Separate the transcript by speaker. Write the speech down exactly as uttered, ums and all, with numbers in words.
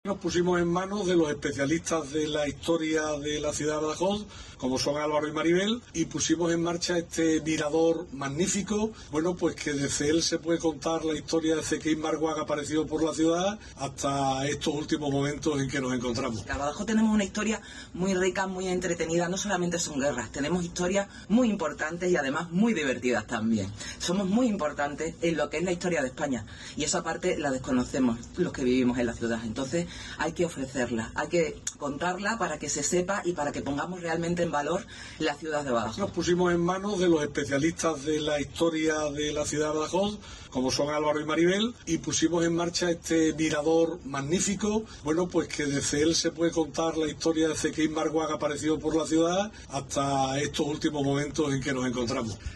Speaker 1: Nos pusimos en manos de los especialistas de la historia de la ciudad de Badajoz, como son Álvaro y Maribel, y pusimos en marcha este mirador magnífico, bueno, pues que desde él se puede contar la historia desde que Marguaga ha aparecido por la ciudad hasta estos últimos momentos en que nos encontramos.
Speaker 2: En Badajoz tenemos una historia muy rica, muy entretenida, no solamente son guerras, tenemos historias muy importantes y además muy divertidas también. Somos muy importantes en lo que es la historia de España y esa parte la desconocemos los que vivimos en la ciudad, entonces hay que ofrecerla, hay que contarla para que se sepa y para que pongamos realmente en valor la ciudad de Badajoz.
Speaker 1: Nos pusimos en manos de los especialistas de la historia de la ciudad de Badajoz, como son Álvaro y Maribel, y pusimos en marcha este mirador magnífico, bueno, pues que desde él se puede contar la historia desde que Marguaga ha aparecido por la ciudad hasta estos últimos momentos en que nos encontramos.